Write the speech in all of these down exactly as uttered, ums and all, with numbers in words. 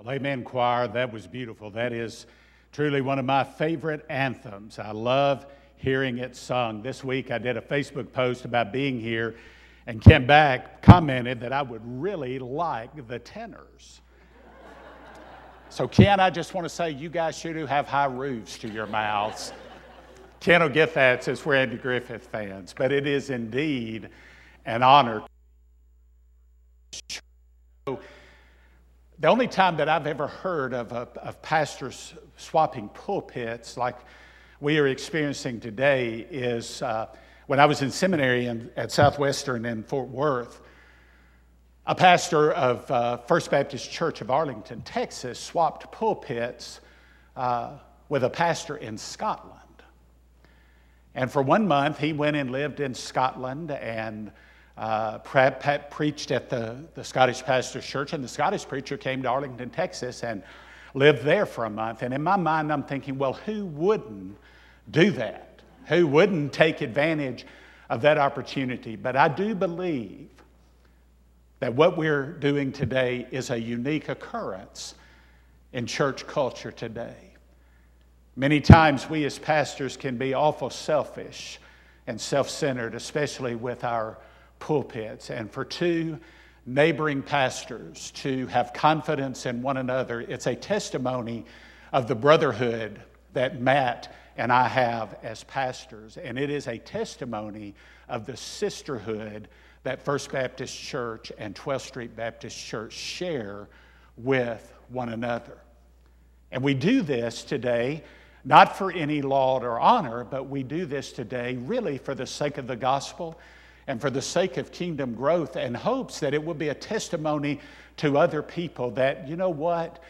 Well, amen, choir. That was beautiful. That is truly one of my favorite anthems. I love hearing it sung. This week I did a Facebook post about being here, and Ken Back commented that I would really like the tenors. So, Ken, I just want to say you guys sure do have high roofs to your mouths. Ken will get that since we're Andy Griffith fans. But it is indeed an honor. The only time that I've ever heard of, of, of pastors swapping pulpits like we are experiencing today is uh, when I was in seminary in, at Southwestern in Fort Worth. A pastor of uh, First Baptist Church of Arlington, Texas, swapped pulpits uh, with a pastor in Scotland. And for one month, he went and lived in Scotland and uh, pre- pre- preached at the, the Scottish pastor's church. And the Scottish preacher came to Arlington, Texas, and lived there for a month. And in my mind, I'm thinking, well, who wouldn't do that? Who wouldn't take advantage of that opportunity? But I do believe that what we're doing today is a unique occurrence in church culture today. Many times we as pastors can be awful selfish and self-centered, especially with our pulpits. And for two neighboring pastors to have confidence in one another, it's a testimony of the brotherhood that Matt and I have as pastors. And it is a testimony of the sisterhood that First Baptist Church and twelfth Street Baptist Church share with one another. And we do this today not for any laud or honor, but we do this today really for the sake of the gospel and for the sake of kingdom growth, and hopes that it will be a testimony to other people that, you know what,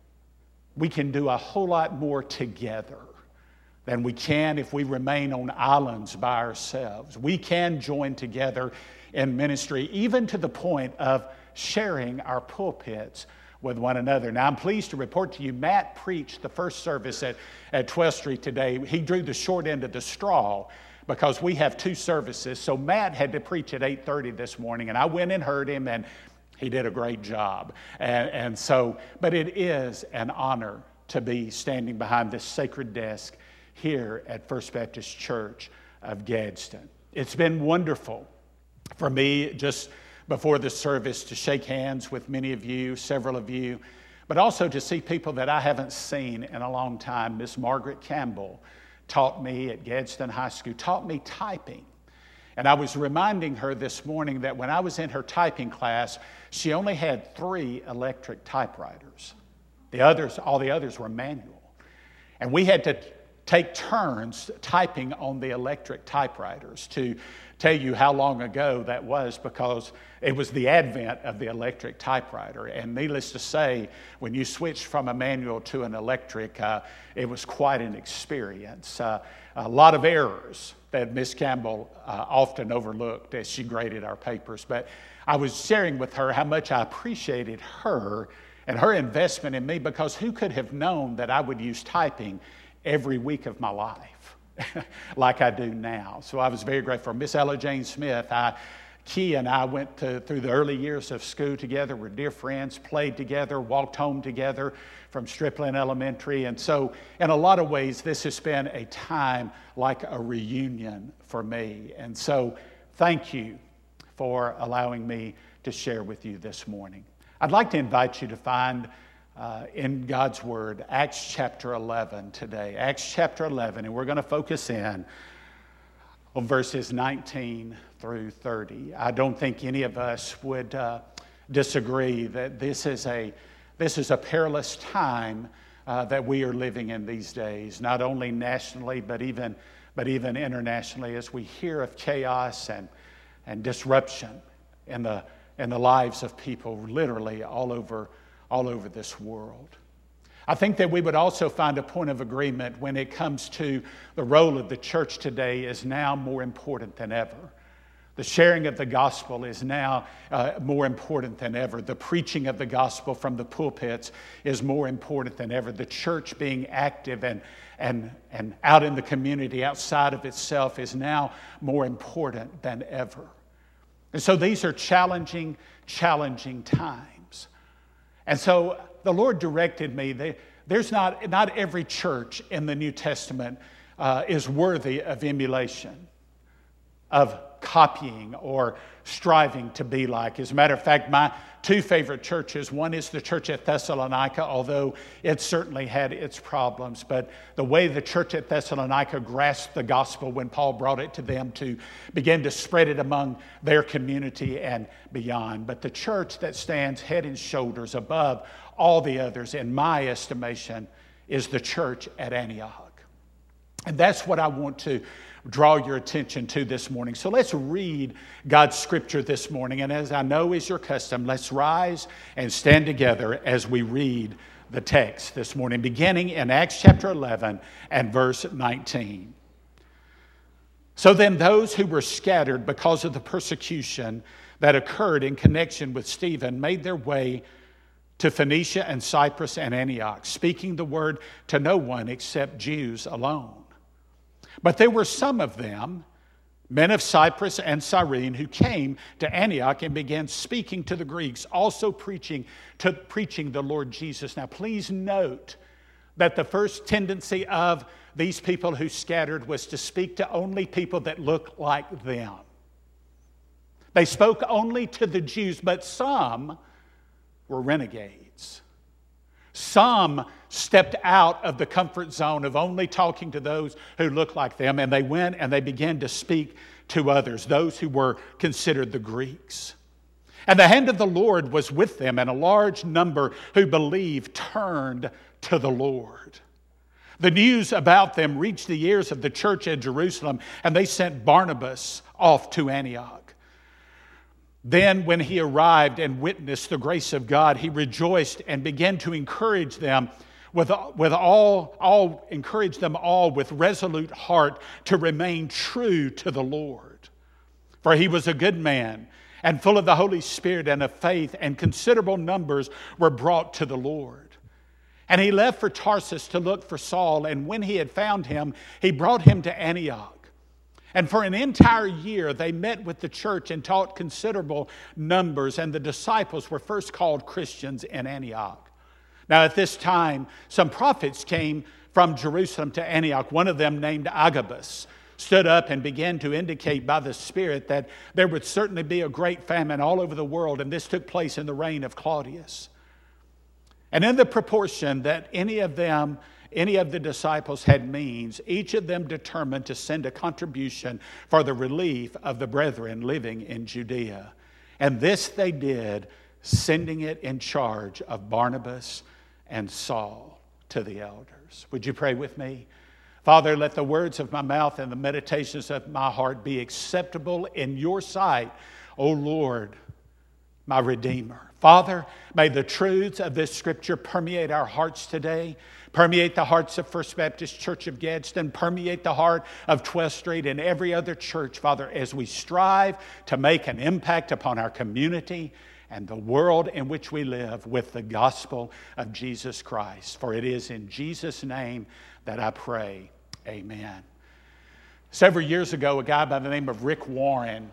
we can do a whole lot more together than we can if we remain on islands by ourselves. We can join together in ministry, even to the point of sharing our pulpits with one another. Now, I'm pleased to report to you, Matt preached the first service at, at twelfth Street today. He drew the short end of the straw because we have two services. So Matt had to preach at eight thirty this morning, and I went and heard him, and he did a great job. And, and so, but it is an honor to be standing behind this sacred desk here at First Baptist Church of Gadsden. It's been wonderful for me just before the service to shake hands with many of you, several of you, but also to see people that I haven't seen in a long time. Miss Margaret Campbell taught me at Gadsden High School, taught me typing. And I was reminding her this morning that when I was in her typing class, she only had three electric typewriters. The others, all the others were manual. And we had to take turns typing on the electric typewriters. To tell you how long ago that was, because it was the advent of the electric typewriter. And needless to say, when you switched from a manual to an electric, uh, it was quite an experience. Uh, a lot of errors that Miss Campbell uh, often overlooked as she graded our papers. But I was sharing with her how much I appreciated her and her investment in me, because who could have known that I would use typing every week of my life like I do now. So I was very grateful. Miss Ella Jane Smith, I, Key and I went to, through the early years of school together. We're dear friends, played together, walked home together from Stripling Elementary. And so in a lot of ways, this has been a time like a reunion for me. And so thank you for allowing me to share with you this morning. I'd like to invite you to find Uh, in God's Word, Acts chapter eleven today. Acts chapter eleven, and we're going to focus in on verses nineteen through thirty. I don't think any of us would uh, disagree that this is a this is a perilous time uh, that we are living in these days, not only nationally but even but even internationally, as we hear of chaos and and disruption in the in the lives of people, literally all over. all over this world. I think that we would also find a point of agreement when it comes to the role of the church today is now more important than ever. The sharing of the gospel is now uh, more important than ever. The preaching of the gospel from the pulpits is more important than ever. The church being active and, and, and out in the community outside of itself is now more important than ever. And so these are challenging, challenging times. And so the Lord directed me. They, there's not, not every church in the New Testament uh, is worthy of emulation, of copying or striving to be like. As a matter of fact, my two favorite churches, one is the church at Thessalonica, although it certainly had its problems. But the way the church at Thessalonica grasped the gospel when Paul brought it to them to begin to spread it among their community and beyond. But the church that stands head and shoulders above all the others, in my estimation, is the church at Antioch. And that's what I want to draw your attention to this morning. So let's read God's scripture this morning. And as I know is your custom, let's rise and stand together as we read the text this morning, beginning in Acts chapter eleven and verse nineteen. So then those who were scattered because of the persecution that occurred in connection with Stephen made their way to Phoenicia and Cyprus and Antioch, speaking the word to no one except Jews alone. But there were some of them, men of Cyprus and Cyrene, who came to Antioch and began speaking to the Greeks, also preaching to preaching the Lord Jesus. Now, please note that the first tendency of these people who scattered was to speak to only people that look like them. They spoke only to the Jews, but some were renegades. Some stepped out of the comfort zone of only talking to those who looked like them, and they went and they began to speak to others, those who were considered the Greeks. And the hand of the Lord was with them, and a large number who believed turned to the Lord. The news about them reached the ears of the church at Jerusalem, and they sent Barnabas off to Antioch. Then when he arrived and witnessed the grace of God, he rejoiced and began to encourage them with, with all, all, encourage them all with resolute heart to remain true to the Lord. For he was a good man and full of the Holy Spirit and of faith, and considerable numbers were brought to the Lord. And he left for Tarsus to look for Saul, and when he had found him, he brought him to Antioch. And for an entire year, they met with the church and taught considerable numbers, and the disciples were first called Christians in Antioch. Now, at this time, some prophets came from Jerusalem to Antioch. One of them, named Agabus, stood up and began to indicate by the Spirit that there would certainly be a great famine all over the world, and this took place in the reign of Claudius. And in the proportion that any of them Any of the disciples had means, each of them determined to send a contribution for the relief of the brethren living in Judea. And this they did, sending it in charge of Barnabas and Saul to the elders. Would you pray with me? Father, let the words of my mouth and the meditations of my heart be acceptable in your sight, O Lord, my Redeemer. Father, may the truths of this scripture permeate our hearts today. Permeate the hearts of First Baptist Church of Gadsden. Permeate the heart of twelfth Street and every other church, Father, as we strive to make an impact upon our community and the world in which we live with the gospel of Jesus Christ. For it is in Jesus' name that I pray. Amen. Several years ago, a guy by the name of Rick Warren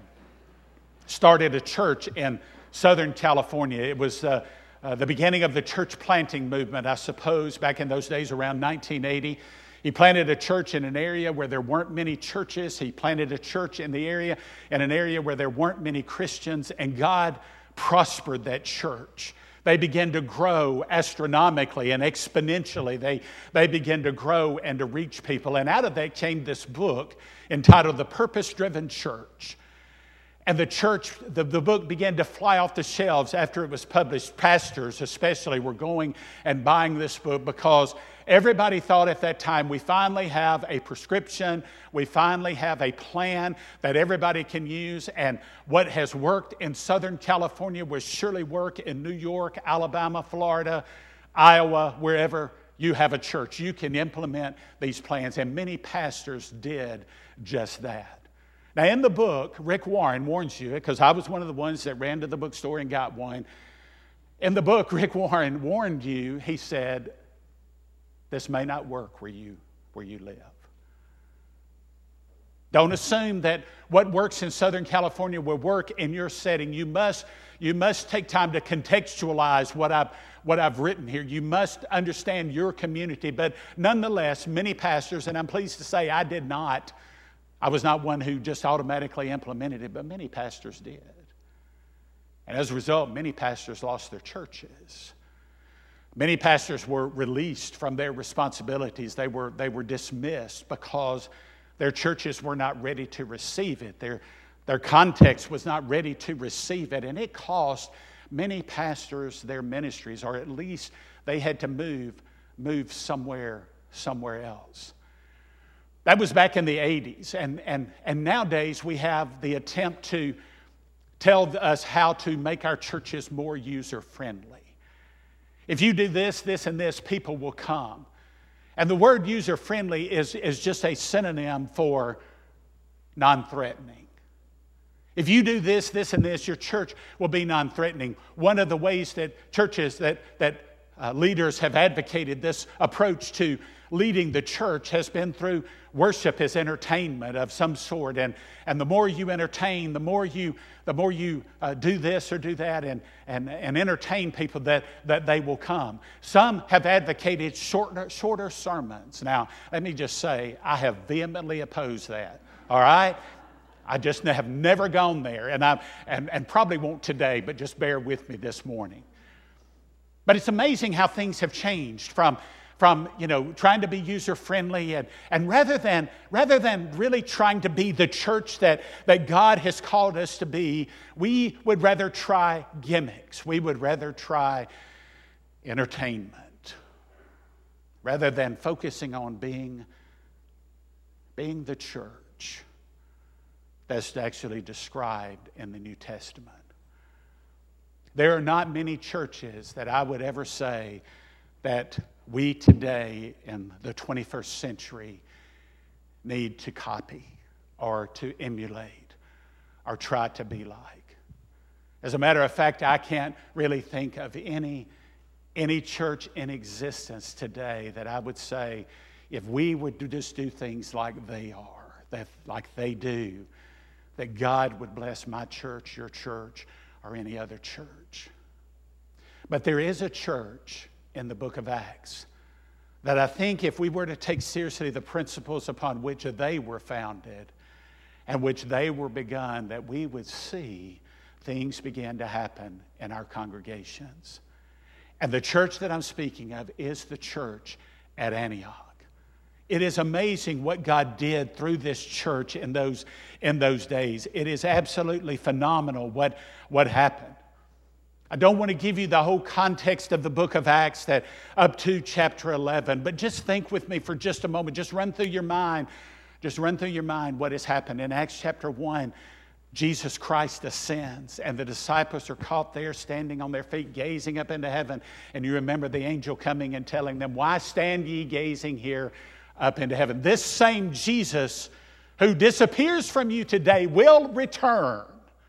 started a church in Southern California. It was uh, uh, the beginning of the church planting movement, I suppose, back in those days around nineteen eighty. He planted a church in an area where there weren't many churches. He planted a church in the area, in an area where there weren't many Christians, and God prospered that church. They began to grow astronomically and exponentially. They, they began to grow and to reach people. And out of that came this book entitled The Purpose-Driven Church. And the church, the, the book began to fly off the shelves after it was published. Pastors especially were going and buying this book because everybody thought at that time, we finally have a prescription, we finally have a plan that everybody can use, and what has worked in Southern California will surely work in New York, Alabama, Florida, Iowa, wherever you have a church. You can implement these plans, and many pastors did just that. Now, in the book, Rick Warren warns you, because I was one of the ones that ran to the bookstore and got one. In the book, Rick Warren warned you, he said, this may not work where you, where you live. Don't assume that what works in Southern California will work in your setting. You must, you must take time to contextualize what I've, what I've written here. You must understand your community. But nonetheless, many pastors, and I'm pleased to say I did not, I was not one who just automatically implemented it, but many pastors did. And as a result, many pastors lost their churches. Many pastors were released from their responsibilities. They were, they were dismissed because their churches were not ready to receive it. Their, their context was not ready to receive it. And it cost many pastors their ministries, or at least they had to move, move somewhere, somewhere else. That was back in the eighties. And, and, and nowadays we have the attempt to tell us how to make our churches more user-friendly. If you do this, this, and this, people will come. And the word user-friendly is, is just a synonym for non-threatening. If you do this, this, and this, your church will be non-threatening. One of the ways that churches, that, that uh, leaders have advocated this approach to leading the church has been through worship as entertainment of some sort. And, and the more you entertain, the more you, the more you uh, do this or do that and, and, and entertain people, that, that they will come. Some have advocated shorter, shorter sermons. Now, let me just say, I have vehemently opposed that. All right? I just have never gone there, and, I, and, and probably won't today, but just bear with me this morning. But it's amazing how things have changed from From, you know, trying to be user-friendly and, and rather than rather than really trying to be the church that, that God has called us to be, we would rather try gimmicks. We would rather try entertainment rather than focusing on being, being the church that's actually described in the New Testament. There are not many churches that I would ever say that we today in the twenty-first century need to copy or to emulate or try to be like. As a matter of fact, I can't really think of any, any church in existence today that I would say, if we would just do things like they are, that, like they do, that God would bless my church, your church, or any other church. But there is a church in the book of Acts that I think if we were to take seriously the principles upon which they were founded and which they were begun, that we would see things begin to happen in our congregations. And the church that I'm speaking of is the church at Antioch. It is amazing what God did through this church in those, in those days. It is absolutely phenomenal what, what happened. I don't want to give you the whole context of the book of Acts that up to chapter eleven, but just think with me for just a moment. Just run through your mind. Just run through your mind what has happened. In Acts chapter one, Jesus Christ ascends, and the disciples are caught there standing on their feet, gazing up into heaven. And you remember the angel coming and telling them, "Why stand ye gazing here up into heaven? This same Jesus who disappears from you today will return."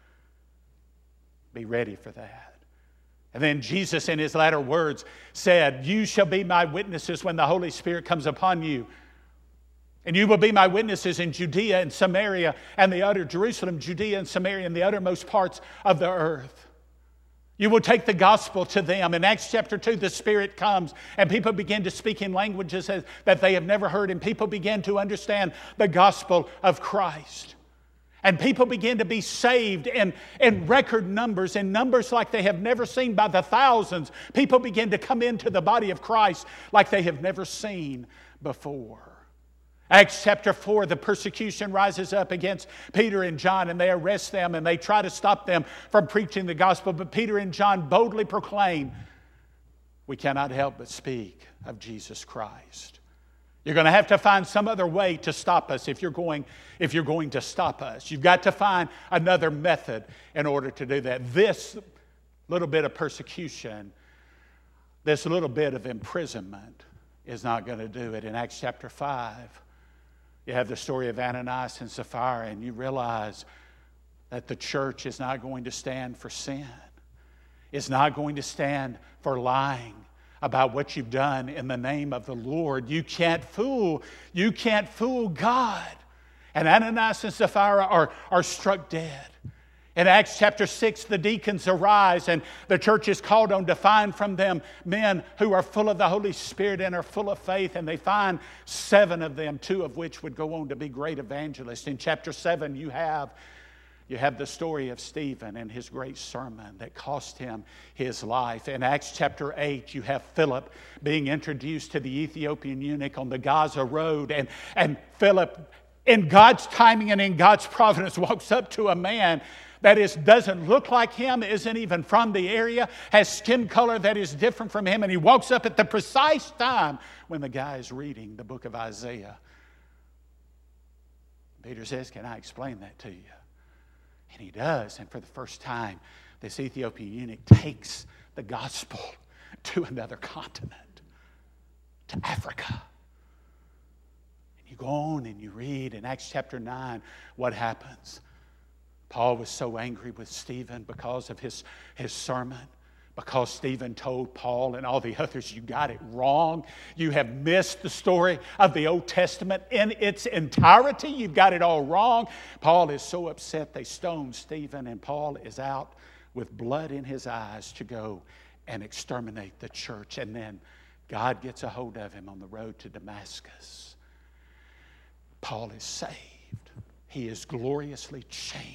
Be ready for that. And then Jesus in his latter words said, "You shall be my witnesses when the Holy Spirit comes upon you. And you will be my witnesses in Judea and Samaria and the utter Jerusalem, Judea and Samaria and the uttermost parts of the earth." You will take the gospel to them. In Acts chapter two, the Spirit comes and people begin to speak in languages that they have never heard, and people begin to understand the gospel of Christ. And people begin to be saved in, in record numbers, in numbers like they have never seen by the thousands. People begin to come into the body of Christ like they have never seen before. Acts chapter four, the persecution rises up against Peter and John, and they arrest them and they try to stop them from preaching the gospel. But Peter and John boldly proclaim, "We cannot help but speak of Jesus Christ." You're going to have to find some other way to stop us if you're going, if you're going to stop us. You've got to find another method in order to do that. This little bit of persecution, this little bit of imprisonment is not going to do it. In Acts chapter five, you have the story of Ananias and Sapphira, and you realize that the church is not going to stand for sin. It's not going to stand for lying about what you've done in the name of the Lord. You can't fool, you can't fool God. And Ananias and Sapphira are, are struck dead. In Acts chapter six, the deacons arise and the church is called on to find from them men who are full of the Holy Spirit and are full of faith. And they find seven of them, two of which would go on to be great evangelists. In chapter seven, you have, you have the story of Stephen and his great sermon that cost him his life. In Acts chapter eight, you have Philip being introduced to the Ethiopian eunuch on the Gaza road. And, and Philip, in God's timing and in God's providence, walks up to a man that is, doesn't look like him, isn't even from the area, has skin color that is different from him, and he walks up at the precise time when the guy is reading the book of Isaiah. Peter says, "Can I explain that to you?" And he does, and for the first time, this Ethiopian eunuch takes the gospel to another continent, to Africa. And you go on and you read in Acts chapter nine what happens. Paul was so angry with Stephen because of his, his sermon, because Stephen told Paul and all the others, "You got it wrong. You have missed the story of the Old Testament in its entirety. You've got it all wrong." Paul is so upset they stone Stephen, and Paul is out with blood in his eyes to go and exterminate the church. And then God gets a hold of him on the road to Damascus. Paul is saved. He is gloriously changed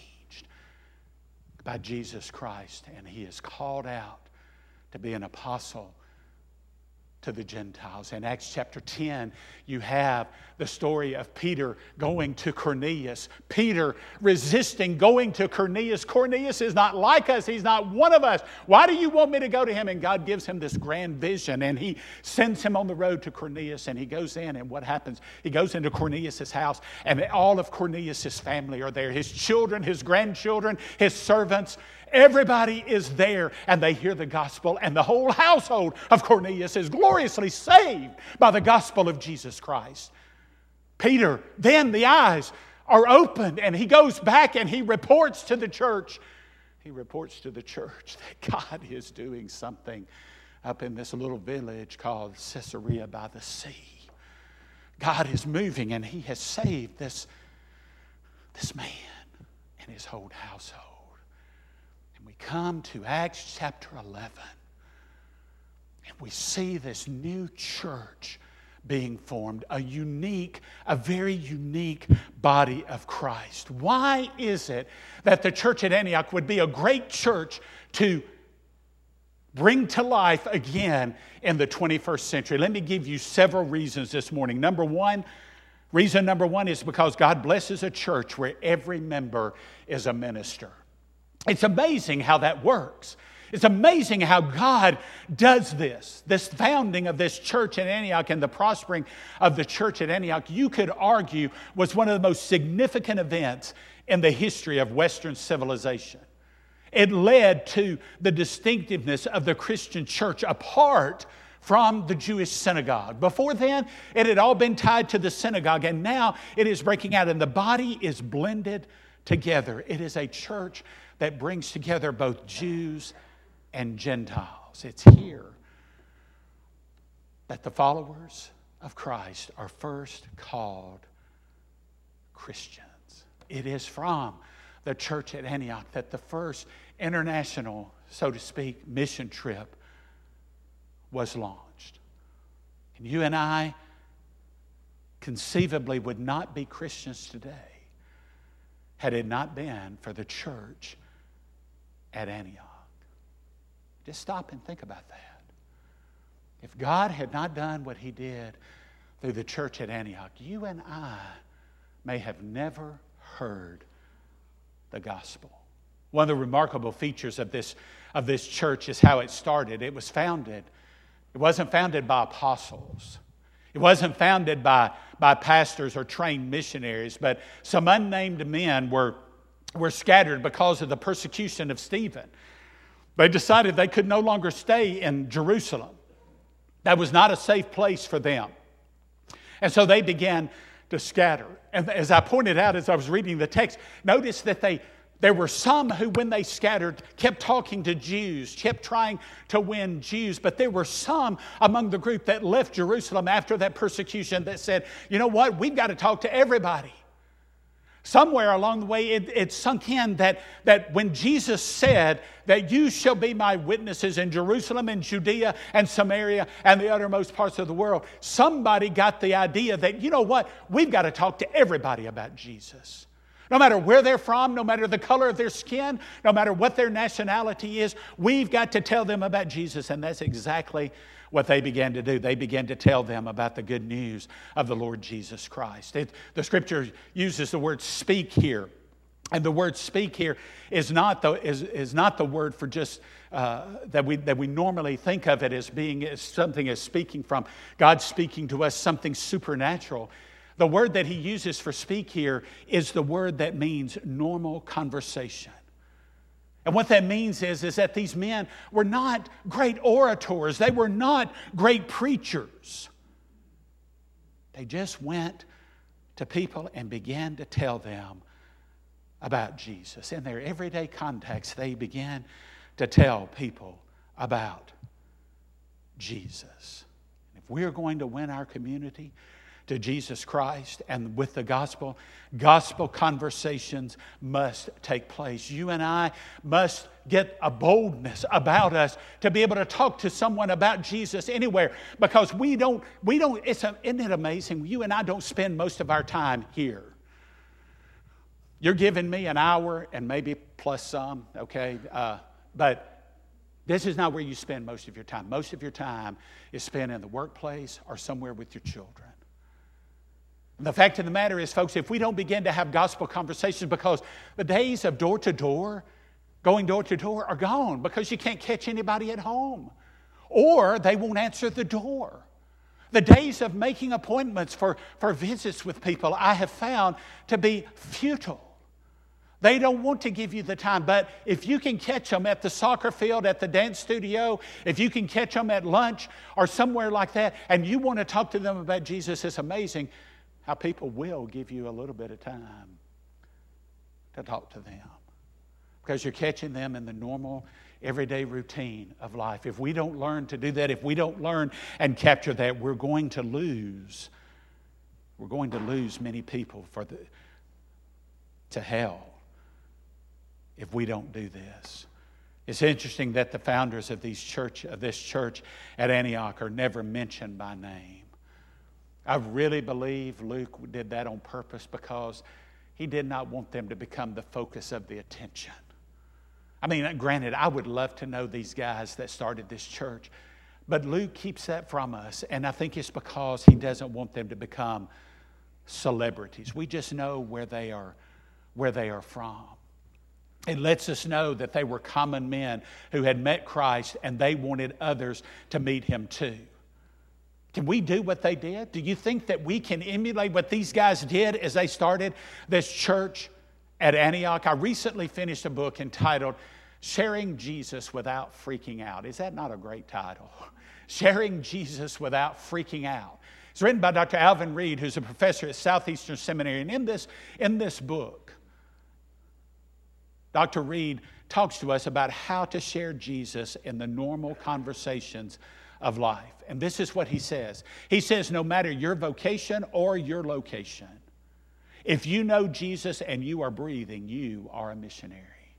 by Jesus Christ, and he is called out to be an apostle to the Gentiles. In Acts chapter ten, you have the story of Peter going to Cornelius. Peter resisting going to Cornelius. Cornelius is not like us. He's not one of us. Why do you want me to go to him? And God gives him this grand vision, and he sends him on the road to Cornelius, and he goes in, and what happens? He goes into Cornelius' house, and all of Cornelius' family are there. His children, his grandchildren, his servants. Everybody is there, and they hear the gospel, and the whole household of Cornelius is gloriously saved by the gospel of Jesus Christ. Peter, then the eyes are opened, and he goes back and he reports to the church. He reports to the church that God is doing something up in this little village called Caesarea by the sea. God is moving, and he has saved this, this man and his whole household. We come to Acts chapter eleven, and we see this new church being formed, a unique, a very unique body of Christ. Why is it that the church at Antioch would be a great church to bring to life again in the twenty-first century? Let me give you several reasons this morning. Number one, reason number one is because God blesses a church where every member is a minister. It's amazing how that works. It's amazing how God does this. This founding of this church at Antioch and the prospering of the church at Antioch, you could argue, was one of the most significant events in the history of Western civilization. It led to the distinctiveness of the Christian church apart from the Jewish synagogue. Before then, it had all been tied to the synagogue, and now it is breaking out, and the body is blended together. It is a church that brings together both Jews and Gentiles. It's here that the followers of Christ are first called Christians. It is from the church at Antioch that the first international, so to speak, mission trip was launched. And you and I conceivably would not be Christians today had it not been for the church at Antioch. Just stop and think about that. If God had not done what he did through the church at Antioch, you and I may have never heard the gospel. One of the remarkable features of this, of this church is how it started. It was founded, it wasn't founded by apostles. It wasn't founded by, by pastors or trained missionaries, but some unnamed men were, were scattered because of the persecution of Stephen. They decided they could no longer stay in Jerusalem. That was not a safe place for them. And so they began to scatter. And as I pointed out as I was reading the text, notice that they there were some who, when they scattered, kept talking to Jews, kept trying to win Jews. But there were some among the group that left Jerusalem after that persecution that said, you know what, we've got to talk to everybody. Somewhere along the way, it, it sunk in that, that when Jesus said that you shall be my witnesses in Jerusalem and Judea and Samaria and the uttermost parts of the world, somebody got the idea that, you know what, we've got to talk to everybody about Jesus. No matter where they're from, no matter the color of their skin, no matter what their nationality is, we've got to tell them about Jesus. And that's exactly what they began to do. They began to tell them about the good news of the Lord Jesus Christ. It, the Scripture uses the word speak here. And the word speak here is not the, is, is not the word for just uh, that we that we normally think of it as being as something as speaking from. God speaking to us, something supernatural. The word that he uses for speak here is the word that means normal conversation. And what that means is, is that these men were not great orators. They were not great preachers. They just went to people and began to tell them about Jesus. In their everyday context, they began to tell people about Jesus. If we're going to win our community to Jesus Christ and with the gospel, gospel conversations must take place. You and I must get a boldness about us to be able to talk to someone about Jesus anywhere, because we don't, we don't, it's a, isn't it amazing? You and I don't spend most of our time here. You're giving me an hour and maybe plus some, okay? Uh, but this is not where you spend most of your time. Most of your time is spent in the workplace or somewhere with your children. And the fact of the matter is, folks, if we don't begin to have gospel conversations, because the days of door to door, going door to door are gone, because you can't catch anybody at home, or they won't answer the door. The days of making appointments for, for visits with people I have found to be futile. They don't want to give you the time, but if you can catch them at the soccer field, at the dance studio, if you can catch them at lunch or somewhere like that, and you want to talk to them about Jesus, it's amazing how people will give you a little bit of time to talk to them, because you're catching them in the normal, everyday routine of life. If we don't learn to do that, if we don't learn and capture that, we're going to lose. We're going to lose many people for the to hell if we don't do this. It's interesting that the founders of these church of this church at Antioch are never mentioned by name. I really believe Luke did that on purpose, because he did not want them to become the focus of the attention. I mean, granted, I would love to know these guys that started this church, but Luke keeps that from us, and I think it's because he doesn't want them to become celebrities. We just know where they are, where they are from. It lets us know that they were common men who had met Christ, and they wanted others to meet him too. Can we do what they did? Do you think that we can emulate what these guys did as they started this church at Antioch? I recently finished a book entitled Sharing Jesus Without Freaking Out. Is that not a great title? Sharing Jesus Without Freaking Out. It's written by Doctor Alvin Reed, who's a professor at Southeastern Seminary. And in this, in this book, Doctor Reed talks to us about how to share Jesus in the normal conversations of life. And this is what he says. He says, no matter your vocation or your location, if you know Jesus and you are breathing, you are a missionary.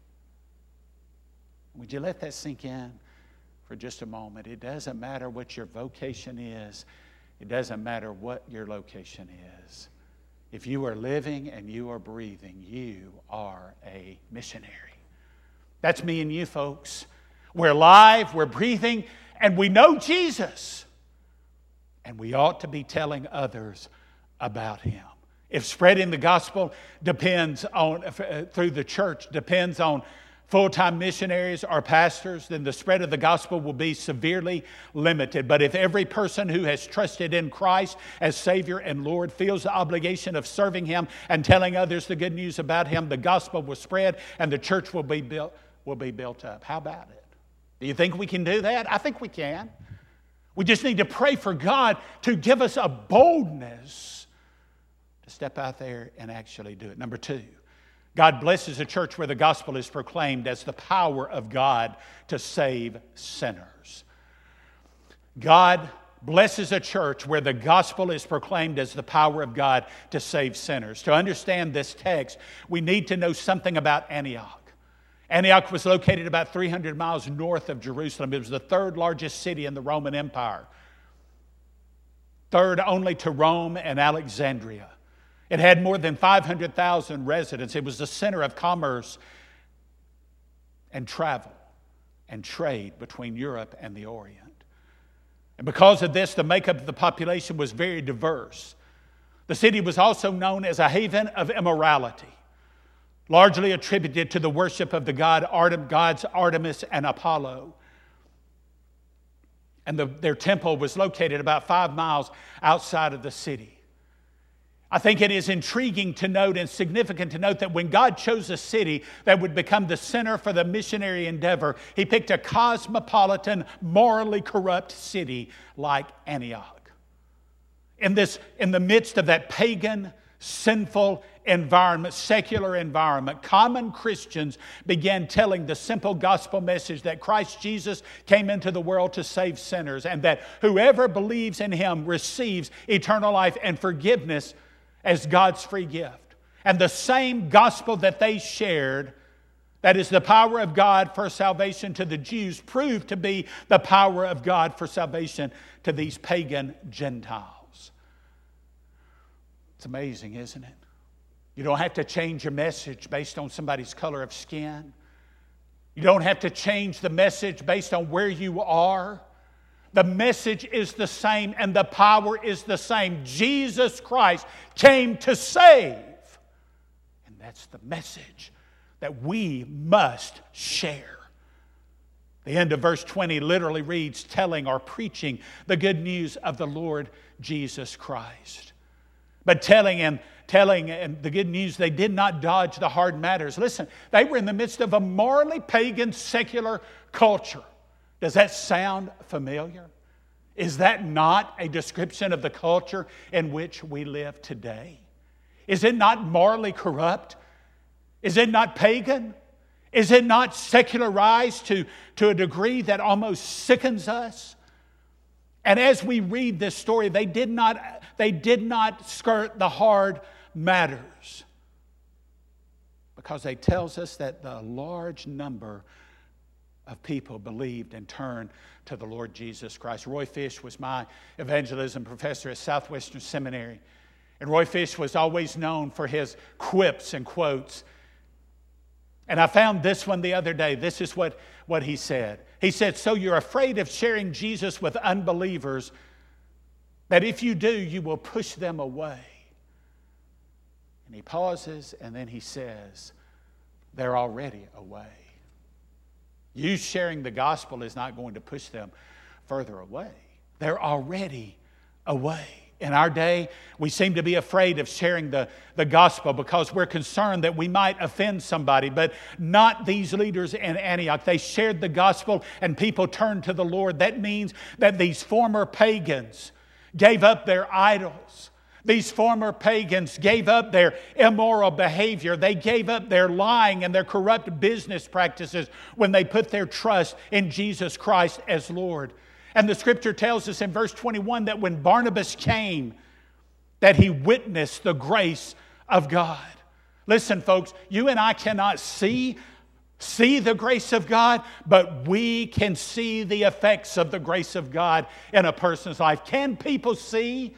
Would you let that sink in for just a moment? It doesn't matter what your vocation is. It doesn't matter what your location is. If you are living and you are breathing, you are a missionary. That's me and you, folks. We're alive, we're breathing, and we know Jesus. And we ought to be telling others about him. If spreading the gospel depends on, through the church, depends on full-time missionaries or pastors, then the spread of the gospel will be severely limited. But if every person who has trusted in Christ as Savior and Lord feels the obligation of serving him and telling others the good news about him, the gospel will spread and the church will be built, will be built up. How about it? Do you think we can do that? I think we can. We just need to pray for God to give us a boldness to step out there and actually do it. Number two, God blesses a church where the gospel is proclaimed as the power of God to save sinners. God blesses a church where the gospel is proclaimed as the power of God to save sinners. To understand this text, we need to know something about Antioch. Antioch was located about three hundred miles north of Jerusalem. It was the third largest city in the Roman Empire, third only to Rome and Alexandria. It had more than five hundred thousand residents. It was the center of commerce and travel and trade between Europe and the Orient. And because of this, the makeup of the population was very diverse. The city was also known as a haven of immorality, largely attributed to the worship of the god Artem, gods Artemis and Apollo. And the, their temple was located about five miles outside of the city. I think it is intriguing to note and significant to note that when God chose a city that would become the center for the missionary endeavor, He picked a cosmopolitan, morally corrupt city like Antioch. In this, in the midst of that pagan, sinful environment, secular environment, common Christians began telling the simple gospel message that Christ Jesus came into the world to save sinners, and that whoever believes in Him receives eternal life and forgiveness as God's free gift. And the same gospel that they shared, that is the power of God for salvation to the Jews, proved to be the power of God for salvation to these pagan Gentiles. It's amazing, isn't it? You don't have to change your message based on somebody's color of skin. You don't have to change the message based on where you are. The message is the same and the power is the same. Jesus Christ came to save. And that's the message that we must share. The end of verse twenty literally reads, telling or preaching the good news of the Lord Jesus Christ. But telling and telling and the good news, they did not dodge the hard matters. Listen, they were in the midst of a morally pagan, secular culture. Does that sound familiar? Is that not a description of the culture in which we live today? Is it not morally corrupt? Is it not pagan? Is it not secularized to, to a degree that almost sickens us? And as we read this story, they did not, they did not skirt the hard matters, because it tells us that the large number of people believed and turned to the Lord Jesus Christ. Roy Fish was my evangelism professor at Southwestern Seminary. And Roy Fish was always known for his quips and quotes. And I found this one the other day. This is what, what he said. He said, "So you're afraid of sharing Jesus with unbelievers, that if you do, you will push them away." And he pauses and then he says, "They're already away." You sharing the gospel is not going to push them further away. They're already away. In our day, we seem to be afraid of sharing the, the gospel because we're concerned that we might offend somebody, but not these leaders in Antioch. They shared the gospel and people turned to the Lord. That means that these former pagans gave up their idols. These former pagans gave up their immoral behavior. They gave up their lying and their corrupt business practices when they put their trust in Jesus Christ as Lord. And the Scripture tells us in verse twenty-one that when Barnabas came, that he witnessed the grace of God. Listen, folks, you and I cannot see, see the grace of God, but we can see the effects of the grace of God in a person's life. Can people see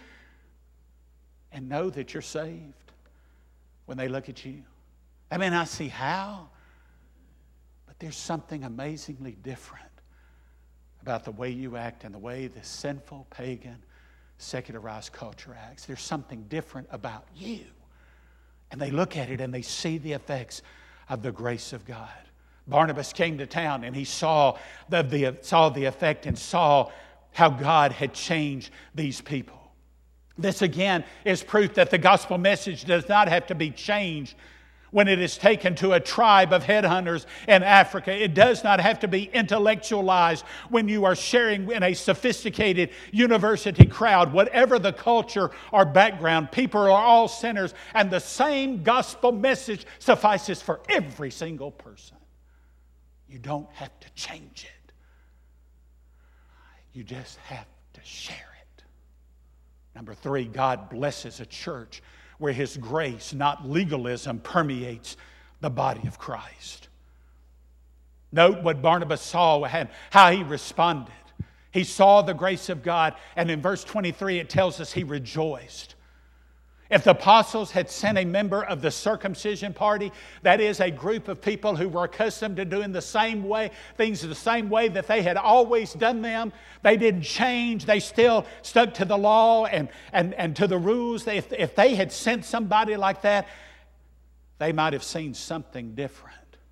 and know that you're saved when they look at you? I mean, I see how, but there's something amazingly different about the way you act and the way this sinful, pagan, secularized culture acts. There's something different about you. And they look at it and they see the effects of the grace of God. Barnabas came to town and he saw the, the, saw the effect and saw how God had changed these people. This again is proof that the gospel message does not have to be changed when it is taken to a tribe of headhunters in Africa. It does not have to be intellectualized when you are sharing in a sophisticated university crowd. Whatever the culture or background, people are all sinners, and the same gospel message suffices for every single person. You don't have to change it. You just have to share it. Number three, God blesses a church where His grace, not legalism, permeates the body of Christ. Note what Barnabas saw and how he responded. He saw the grace of God, and in verse twenty-three it tells us he rejoiced. If the apostles had sent a member of the circumcision party, that is a group of people who were accustomed to doing the same way, things the same way that they had always done them, they didn't change, they still stuck to the law and, and, and to the rules. If, if they had sent somebody like that, they might have seen something different.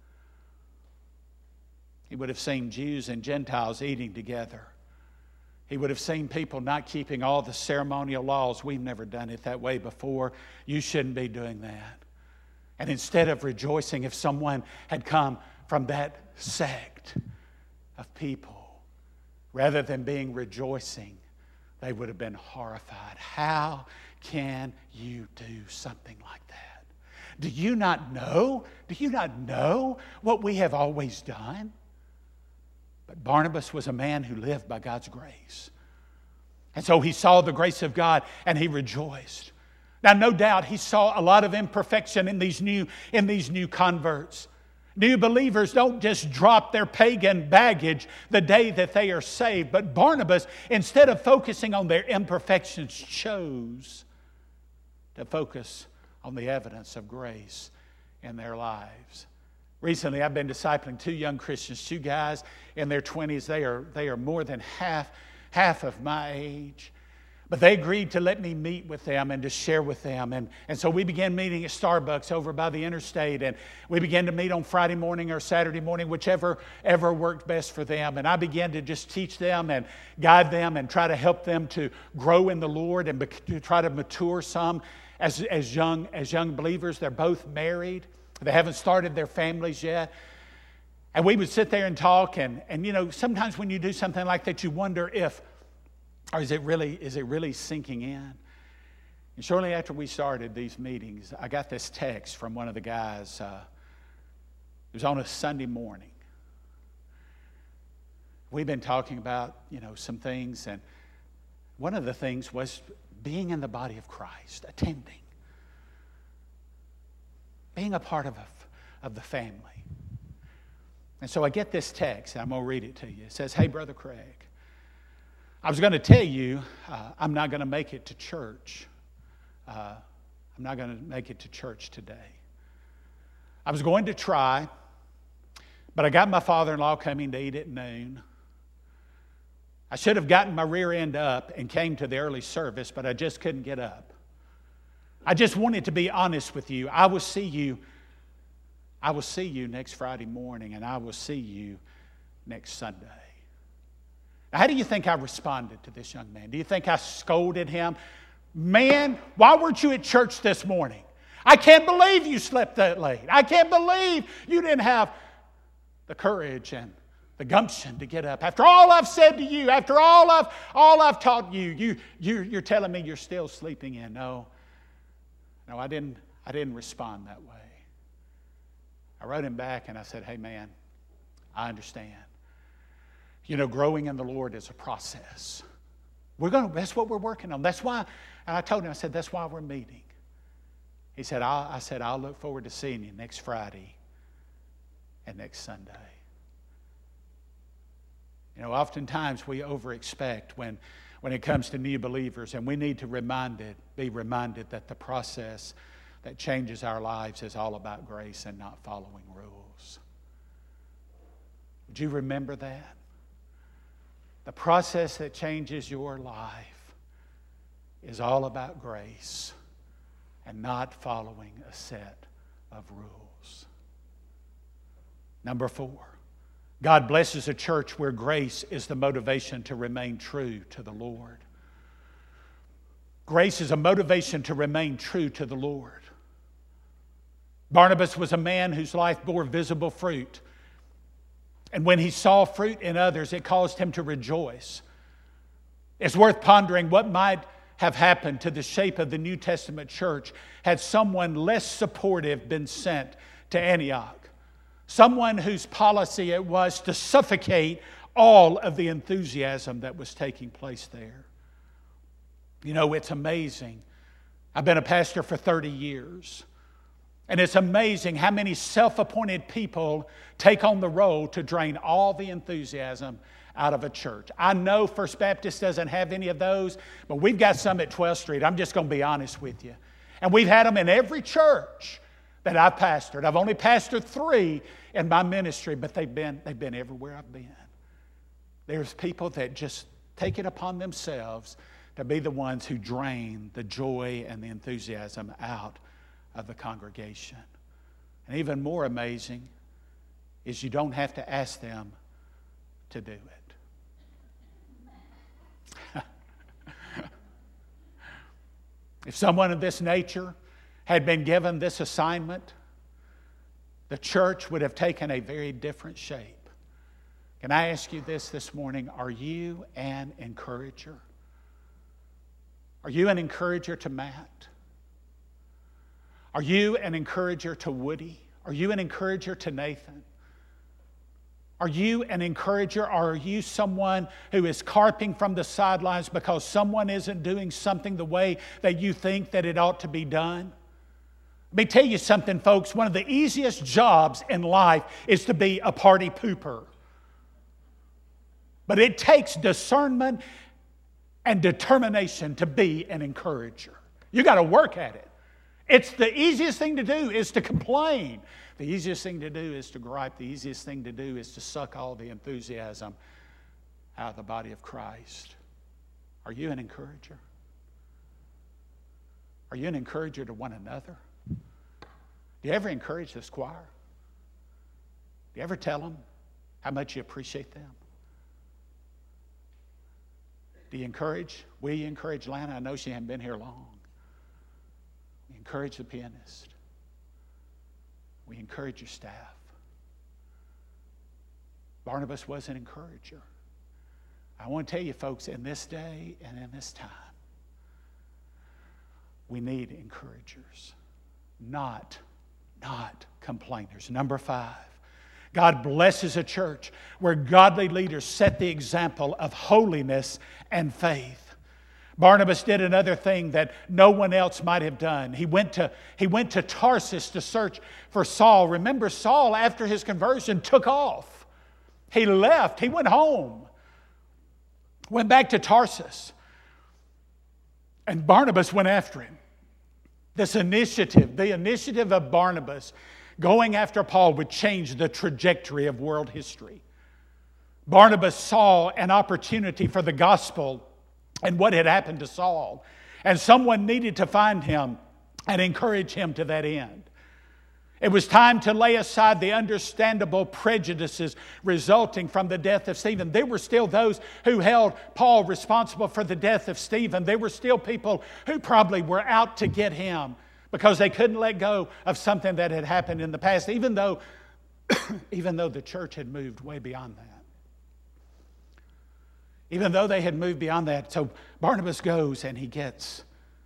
He would have seen Jews and Gentiles eating together. He would have seen people not keeping all the ceremonial laws. We've never done it that way before. You shouldn't be doing that. And instead of rejoicing if someone had come from that sect of people, rather than being rejoicing, they would have been horrified. How can you do something like that? Do you not know? Do you not know what we have always done? But Barnabas was a man who lived by God's grace. And so he saw the grace of God and he rejoiced. Now, no doubt he saw a lot of imperfection in these new, in these new converts. New believers don't just drop their pagan baggage the day that they are saved. But Barnabas, instead of focusing on their imperfections, chose to focus on the evidence of grace in their lives. Recently, I've been discipling two young Christians, two guys in their twenties. They are, they are more than half, half of my age. But they agreed to let me meet with them and to share with them. And, and so we began meeting at Starbucks over by the interstate. And we began to meet on Friday morning or Saturday morning, whichever ever worked best for them. And I began to just teach them and guide them and try to help them to grow in the Lord and to try to mature some as, as, young, as young believers. They're both married. They haven't started their families yet. And we would sit there and talk. And, and you know, sometimes when you do something like that, you wonder if, or is it really, is it really sinking in? And shortly after we started these meetings, I got this text from one of the guys. Uh, it was on a Sunday morning. We've been talking about, you know, some things. And one of the things was being in the body of Christ, attending. Being a part of, a, of the family. And so I get this text, and I'm going to read it to you. It says, "Hey, Brother Craig, I was going to tell you uh, I'm not going to make it to church. Uh, I'm not going to make it to church today. I was going to try, but I got my father-in-law coming to eat at noon. I should have gotten my rear end up and came to the early service, but I just couldn't get up. I just wanted to be honest with you. I will see you. I will see you next Friday morning, and I will see you next Sunday." Now, how do you think I responded to this young man? Do you think I scolded him? "Man, why weren't you at church this morning? I can't believe you slept that late. I can't believe you didn't have the courage and the gumption to get up. After all I've said to you, after all I've, all I've taught you, you, you, you're telling me you're still sleeping in." No. No, I didn't, I didn't respond that way. I wrote him back and I said, "Hey, man, I understand. You know, growing in the Lord is a process. We're going to, that's what we're working on. That's why," and I told him, I said, "that's why we're meeting." He said, I'll, I said, "I'll look forward to seeing you next Friday and next Sunday." You know, oftentimes we over-expect when when it comes to new believers, and we need to reminded, be reminded that the process that changes our lives is all about grace and not following rules. Would you remember that? The process that changes your life is all about grace and not following a set of rules. Number four. God blesses a church where grace is the motivation to remain true to the Lord. Grace is a motivation to remain true to the Lord. Barnabas was a man whose life bore visible fruit. And when he saw fruit in others, it caused him to rejoice. It's worth pondering what might have happened to the shape of the New Testament church had someone less supportive been sent to Antioch. Someone whose policy it was to suffocate all of the enthusiasm that was taking place there. You know, it's amazing. I've been a pastor for thirty years. And it's amazing how many self-appointed people take on the role to drain all the enthusiasm out of a church. I know First Baptist doesn't have any of those, but we've got some at twelfth Street. I'm just going to be honest with you. And we've had them in every church that I've pastored. I've only pastored three in my ministry, but they've been, they've been everywhere I've been. There's people that just take it upon themselves to be the ones who drain the joy and the enthusiasm out of the congregation. And even more amazing is you don't have to ask them to do it. If someone of this nature had been given this assignment, the church would have taken a very different shape. Can I ask you this this morning? Are you an encourager? Are you an encourager to Matt? Are you an encourager to Woody? Are you an encourager to Nathan? Are you an encourager, or are you someone who is carping from the sidelines because someone isn't doing something the way that you think that it ought to be done? Let me tell you something, folks. One of the easiest jobs in life is to be a party pooper. But it takes discernment and determination to be an encourager. You got to work at it. It's the easiest thing to do is to complain. The easiest thing to do is to gripe. The easiest thing to do is to suck all the enthusiasm out of the body of Christ. Are you an encourager? Are you an encourager to one another? Do you ever encourage this choir? Do you ever tell them how much you appreciate them? Do you encourage? Will you encourage Lana? I know she hasn't been here long. We encourage the pianist. We encourage your staff. Barnabas was an encourager. I want to tell you, folks, in this day and in this time, we need encouragers, not, not complainers. Number five, God blesses a church where godly leaders set the example of holiness and faith. Barnabas did another thing that no one else might have done. He went to, he went to Tarsus to search for Saul. Remember, Saul, after his conversion, took off. He left. He went home. Went back to Tarsus. And Barnabas went after him. This initiative, the initiative of Barnabas going after Paul would change the trajectory of world history. Barnabas saw an opportunity for the gospel and what had happened to Saul. And someone needed to find him and encourage him to that end. It was time to lay aside the understandable prejudices resulting from the death of Stephen. There were still those who held Paul responsible for the death of Stephen. There were still people who probably were out to get him because they couldn't let go of something that had happened in the past, even though, even though the church had moved way beyond that. Even though they had moved beyond that. So Barnabas goes and he gets,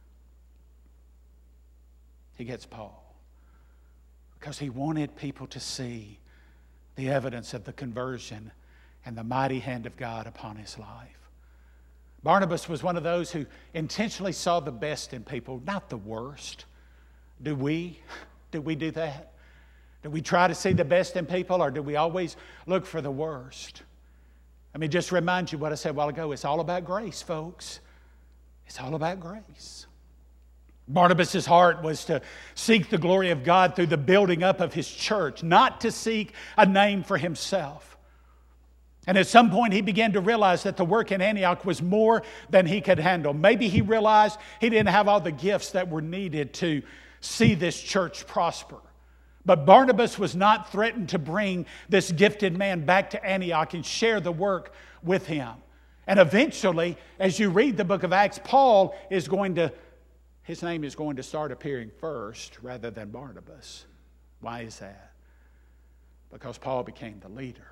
he gets Paul. Because he wanted people to see the evidence of the conversion and the mighty hand of God upon his life. Barnabas was one of those who intentionally saw the best in people, not the worst. Do we? Do we do that? Do we try to see the best in people, or do we always look for the worst? Let me just remind you what I said a while ago. It's all about grace, folks. It's all about grace. Barnabas' heart was to seek the glory of God through the building up of his church, not to seek a name for himself. And at some point he began to realize that the work in Antioch was more than he could handle. Maybe he realized he didn't have all the gifts that were needed to see this church prosper. But Barnabas was not threatened to bring this gifted man back to Antioch and share the work with him. And eventually, as you read the book of Acts, Paul is going to, his name is going to start appearing first rather than Barnabas. Why is that? Because Paul became the leader.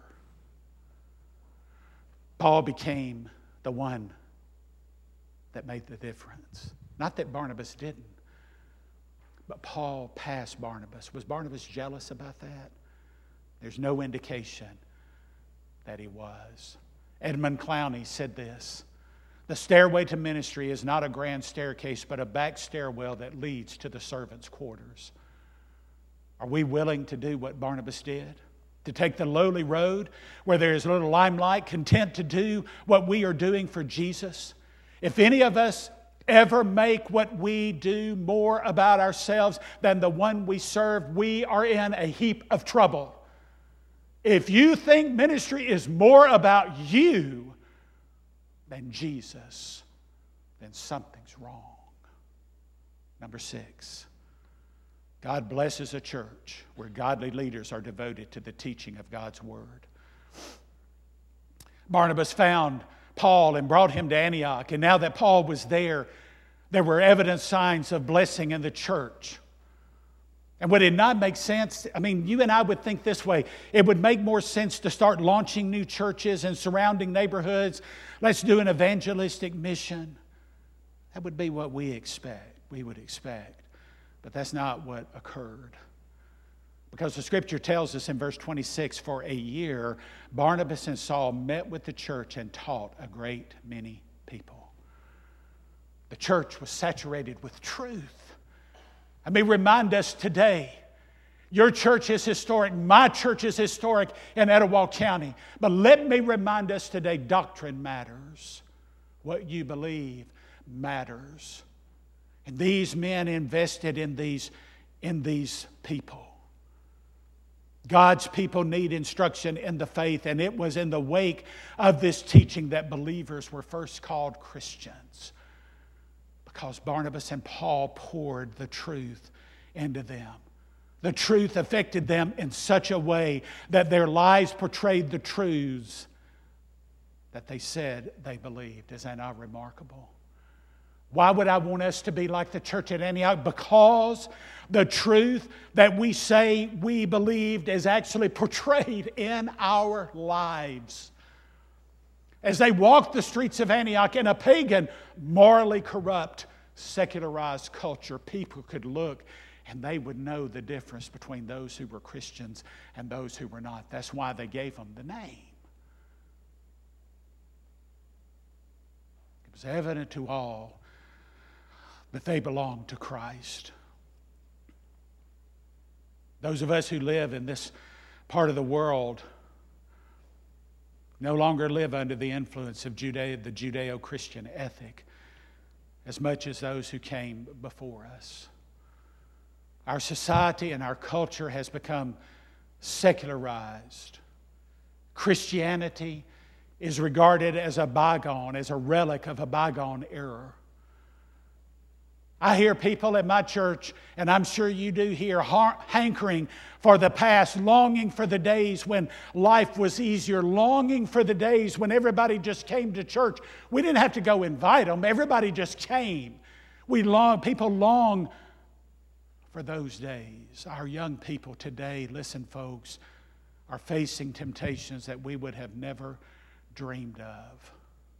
Paul became the one that made the difference. Not that Barnabas didn't. But Paul passed Barnabas. Was Barnabas jealous about that? There's no indication that he was. Edmund Clowney said this: The stairway to ministry is not a grand staircase, but a back stairwell that leads to the servants' quarters. Are we willing to do what Barnabas did? To take the lowly road where there is little limelight, content to do what we are doing for Jesus? If any of us ever make what we do more about ourselves than the one we serve, we are in a heap of trouble. If you think ministry is more about you than Jesus, then something's wrong. Number six, God blesses a church where godly leaders are devoted to the teaching of God's Word. Barnabas found Paul and brought him to Antioch, and now that Paul was there, there were evident signs of blessing in the church. And would it not make sense? I mean, you and I would think this way. It would make more sense to start launching new churches in surrounding neighborhoods. Let's do an evangelistic mission. That would be what we expect, we would expect. But that's not what occurred. Because the Scripture tells us in verse twenty-six, for a year, Barnabas and Saul met with the church and taught a great many people. The church was saturated with truth. Let me remind us today, your church is historic, my church is historic in Etowah County. But let me remind us today, doctrine matters. What you believe matters. And these men invested in these, in these people. God's people need instruction in the faith, and it was in the wake of this teaching that believers were first called Christians. Because Barnabas and Paul poured the truth into them. The truth affected them in such a way that their lives portrayed the truths that they said they believed. Is that not remarkable? Why would I want us to be like the church at Antioch? Because the truth that we say we believed is actually portrayed in our lives. As they walked the streets of Antioch in a pagan, morally corrupt, secularized culture, people could look and they would know the difference between those who were Christians and those who were not. That's why they gave them the name. It was evident to all that they belonged to Christ. Those of us who live in this part of the world no longer live under the influence of Judea, the Judeo-Christian ethic as much as those who came before us. Our society and our culture has become secularized. Christianity is regarded as a bygone, as a relic of a bygone era. I hear people at my church, and I'm sure you do here, hankering for the past, longing for the days when life was easier, longing for the days when everybody just came to church. We didn't have to go invite them. Everybody just came. We long, people long for those days. Our young people today, listen folks, are facing temptations that we would have never dreamed of.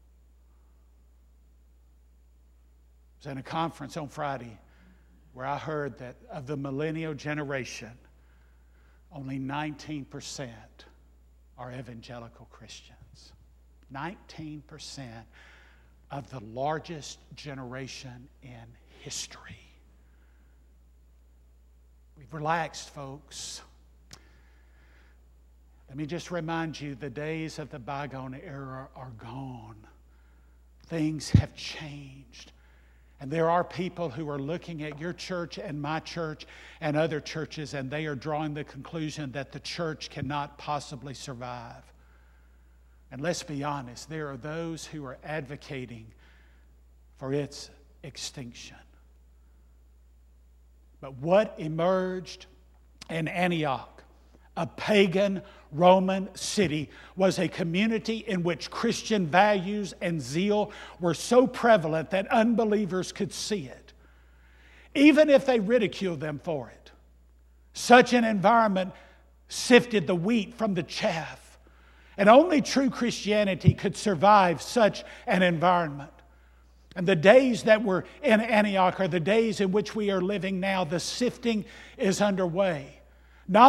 I was in a conference on Friday where I heard that of the millennial generation, only nineteen percent are evangelical Christians. nineteen percent of the largest generation in history. We've relaxed, folks. Let me just remind you, the days of the bygone era are gone. Things have changed. And there are people who are looking at your church and my church and other churches, and they are drawing the conclusion that the church cannot possibly survive. And let's be honest, there are those who are advocating for its extinction. But what emerged in Antioch, a pagan Roman city, was a community in which Christian values and zeal were so prevalent that unbelievers could see it, even if they ridiculed them for it. Such an environment sifted the wheat from the chaff, and only true Christianity could survive such an environment. And the days that were in Antioch are the days in which we are living now. The sifting is underway.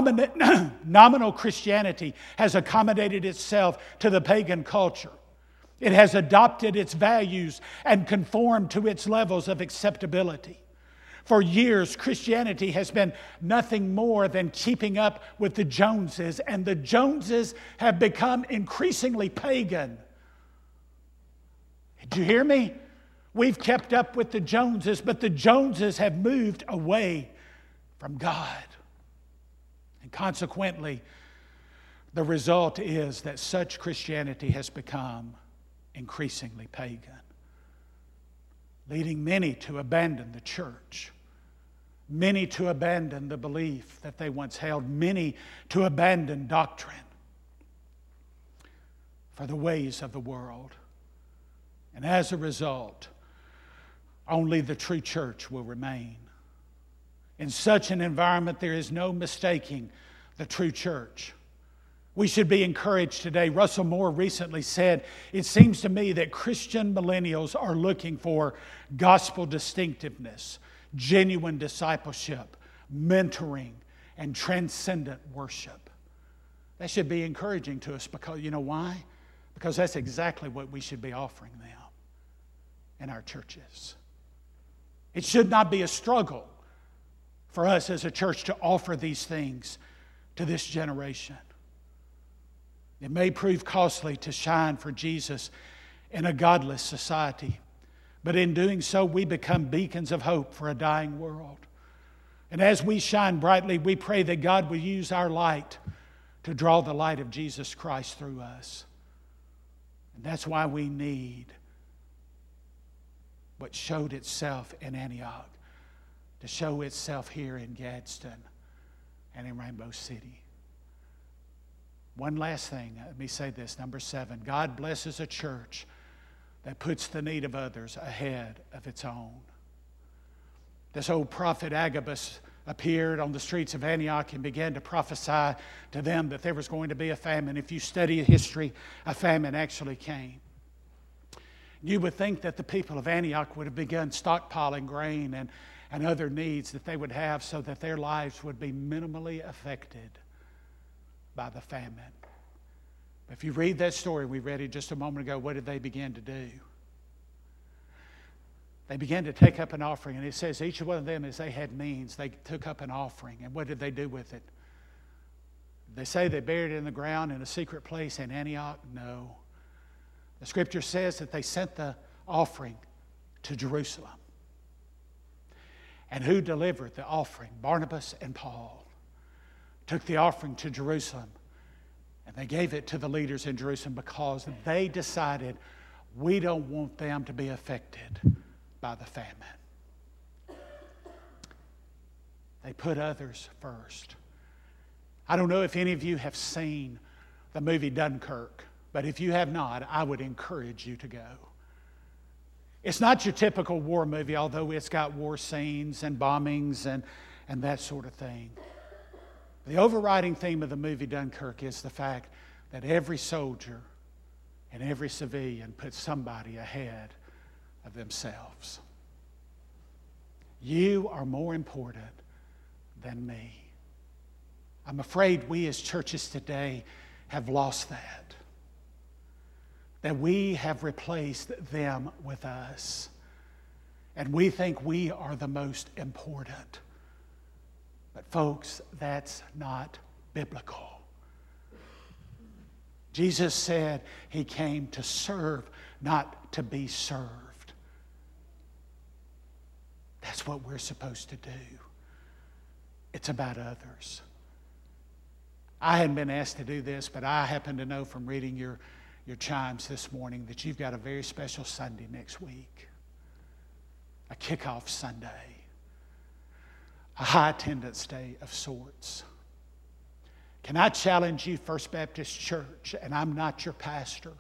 Nomin- nominal Christianity has accommodated itself to the pagan culture. It has adopted its values and conformed to its levels of acceptability. For years, Christianity has been nothing more than keeping up with the Joneses, and the Joneses have become increasingly pagan. Did you hear me? We've kept up with the Joneses, but the Joneses have moved away from God. And consequently, the result is that such Christianity has become increasingly pagan, leading many to abandon the church, many to abandon the belief that they once held, many to abandon doctrine for the ways of the world. And as a result, only the true church will remain. In such an environment, there is no mistaking the true church. We should be encouraged today. Russell Moore recently said, "It seems to me that Christian millennials are looking for gospel distinctiveness, genuine discipleship, mentoring, and transcendent worship." That should be encouraging to us because, you know why? Because that's exactly what we should be offering them in our churches. It should not be a struggle for us as a church to offer these things to this generation. It may prove costly to shine for Jesus in a godless society, but in doing so, we become beacons of hope for a dying world. And as we shine brightly, we pray that God will use our light to draw the light of Jesus Christ through us. And that's why we need what showed itself in Antioch to show itself here in Gadsden and in Rainbow City. One last thing, let me say this, number seven. God blesses a church that puts the need of others ahead of its own. This old prophet Agabus appeared on the streets of Antioch and began to prophesy to them that there was going to be a famine. If you study history, a famine actually came. You would think that the people of Antioch would have begun stockpiling grain and, and other needs that they would have so that their lives would be minimally affected by the famine. If you read that story we read it just a moment ago, what did they begin to do? They began to take up an offering, and it says each one of them, as they had means, they took up an offering. And what did they do with it? They say they buried it in the ground in a secret place in Antioch? No. The scripture says that they sent the offering to Jerusalem. And who delivered the offering? Barnabas and Paul took the offering to Jerusalem, and they gave it to the leaders in Jerusalem because they decided, we don't want them to be affected by the famine. They put others first. I don't know if any of you have seen the movie Dunkirk, but if you have not, I would encourage you to go. It's not your typical war movie, although it's got war scenes and bombings and, and that sort of thing. The overriding theme of the movie Dunkirk is the fact that every soldier and every civilian puts somebody ahead of themselves. You are more important than me. I'm afraid we as churches today have lost that. That we have replaced them with us. And we think we are the most important. But folks, that's not biblical. Jesus said he came to serve, not to be served. That's what we're supposed to do. It's about others. I hadn't been asked to do this, but I happen to know from reading your, your chimes this morning that you've got a very special Sunday next week. A kickoff Sunday. A high attendance day of sorts. Can I challenge you, First Baptist Church, and I'm not your pastor.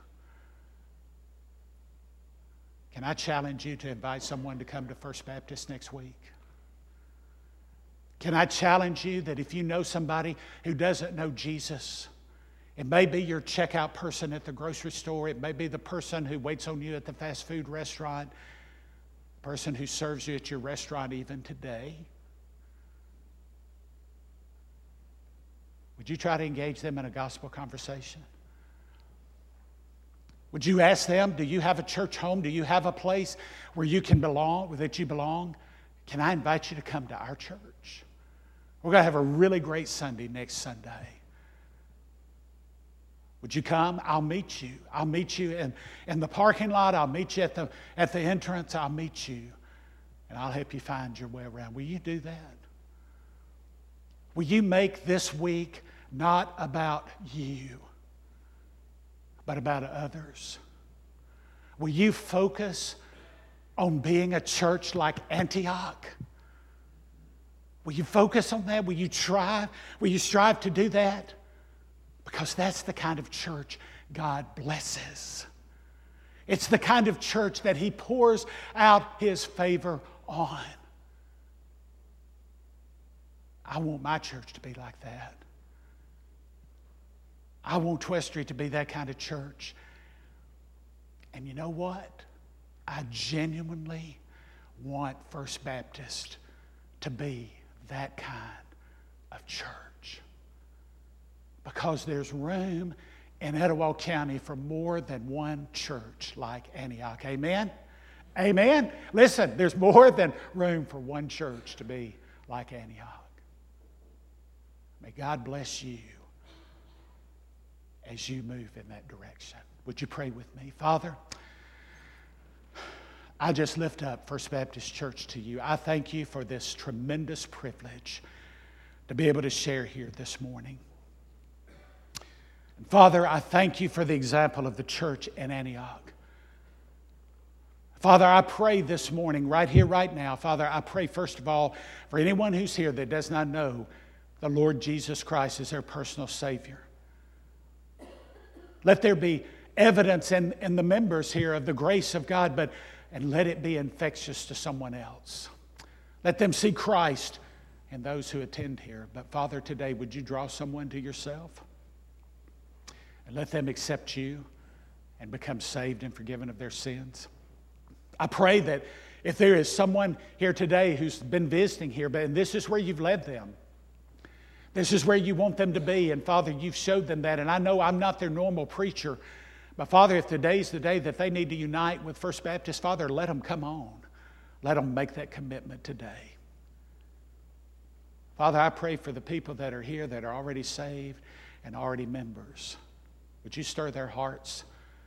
Can I challenge you to invite someone to come to First Baptist next week? Can I challenge you that if you know somebody who doesn't know Jesus, it may be your checkout person at the grocery store, it may be the person who waits on you at the fast food restaurant, the person who serves you at your restaurant even today. Would you try to engage them in a gospel conversation? Would you ask them, do you have a church home? Do you have a place where you can belong, that you belong? Can I invite you to come to our church? We're going to have a really great Sunday next Sunday. Would you come? I'll meet you. I'll meet you in, in the parking lot. I'll meet you at the, at the entrance. I'll meet you. And I'll help you find your way around. Will you do that? Will you make this week not about you, but about others? Will you focus on being a church like Antioch? Will you focus on that? Will you try? Will you strive to do that? Because that's the kind of church God blesses. It's the kind of church that He pours out His favor on. I want my church to be like that. I want Twestry to be that kind of church. And you know what? I genuinely want First Baptist to be that kind of church. Because there's room in Etowah County for more than one church like Antioch. Amen? Amen? Listen, there's more than room for one church to be like Antioch. May God bless you as you move in that direction. Would you pray with me? Father, I just lift up First Baptist Church to you. I thank you for this tremendous privilege to be able to share here this morning. And Father, I thank you for the example of the church in Antioch. Father, I pray this morning, right here, right now, Father, I pray first of all for anyone who's here that does not know the Lord Jesus Christ as their personal Savior. Let there be evidence in, in the members here of the grace of God, but and let it be infectious to someone else. Let them see Christ in those who attend here. But Father, today, would you draw someone to yourself? And let them accept you and become saved and forgiven of their sins. I pray that if there is someone here today who's been visiting here, but and this is where you've led them. This is where you want them to be. And Father, you've showed them that. And I know I'm not their normal preacher. But Father, if today's the day that they need to unite with First Baptist, Father, let them come on. Let them make that commitment today. Father, I pray for the people that are here that are already saved and already members. Would you stir their hearts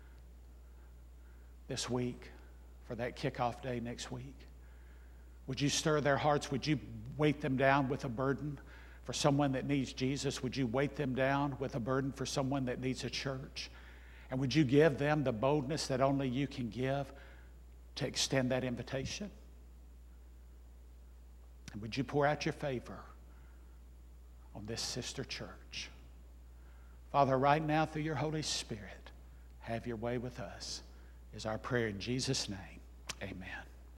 this week for that kickoff day next week? Would you stir their hearts? Would you weight them down with a burden for someone that needs Jesus? Would you weight them down with a burden for someone that needs a church? And would you give them the boldness that only you can give to extend that invitation? And would you pour out your favor on this sister church? Father, right now through your Holy Spirit, have your way with us is our prayer in Jesus' name. Amen.